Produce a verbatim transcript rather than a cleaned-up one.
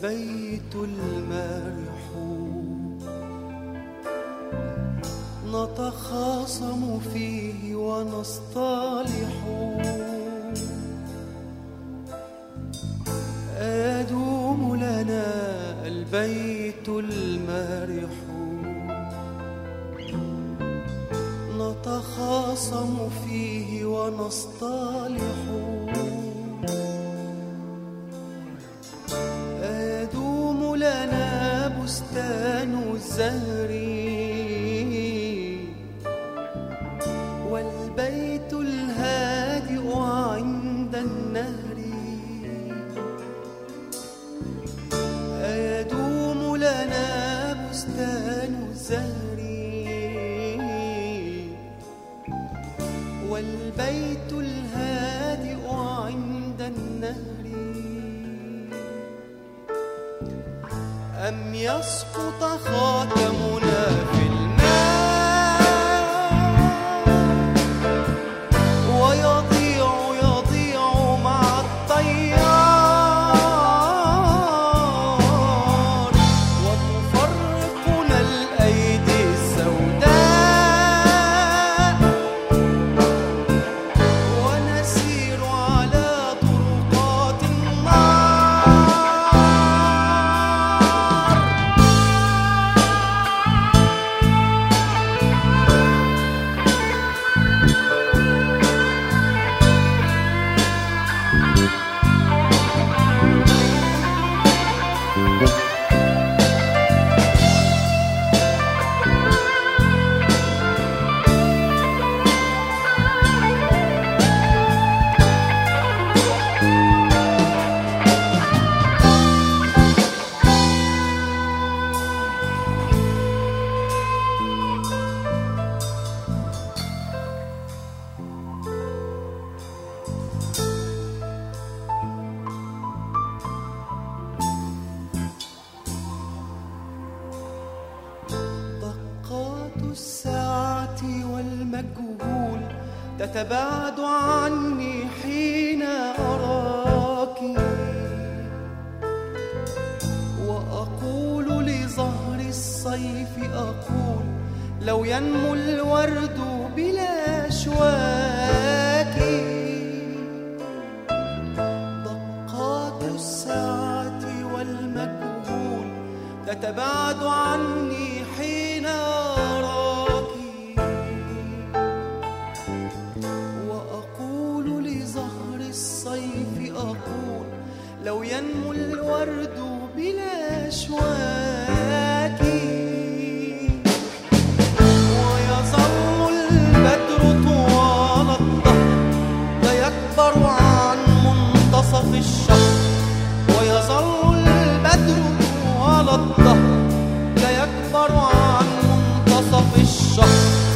والبيت المرح نتخاصم فيه ونصطلح. أدوم لنا البيت المرح نتخاصم فيه ونصطلح. أدوم لنا بستان الزهر والبيت الهادئ عند النهر. أيدوم لنا بستان الزهر والبيت الهادئ عند النهر. أم يسقط خاتمنا في الماء ويضيع يضيع مع الطيار وتفرقنا الأيدي السوداء ونسير على طرقات النار. الساعة والمجهول تتباعد عني حين أراك وأقول لزهر الصيف أقول لو ينمو الورد بلا أشواك. دقات الساعة والمجهول تتباعد عني حين أراك وأقول لزهر الصيف أقول لو ينمو الورد بلا أشواك. ويظل البدر طوال الدهر لا يكبر عن منتصف الشهر. ويظل البدر طوال الدهر لا يكبر عن منتصف الشهر.